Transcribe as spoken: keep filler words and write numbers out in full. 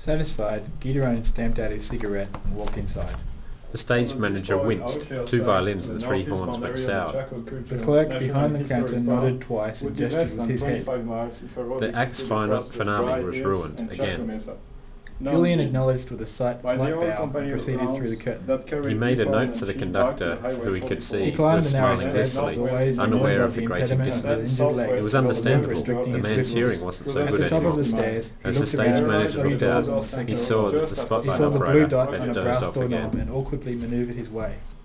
Satisfied, Gideon stamped out his cigarette and walked inside. The stage manager winced. Two violins and three horns went sour. The clerk behind the counter nodded twice and gestured with his head. The act's finale was ruined, again. Julian acknowledged with a slight bow and proceeded through the curtain. He made a note for the conductor, who he could see was smiling blissfully, always unaware annoyed of the by grating impediment of his dissonance. injured leg. It was understandable. Restricting The his man's swiftness. hearing wasn't so At good the top of anymore. the stairs, he As the looked stage around manager three looked doors out, on the second he floor. saw that the He spotlight saw the blue operator dot had on a dozed brass off doorknob again. and awkwardly manoeuvred his way.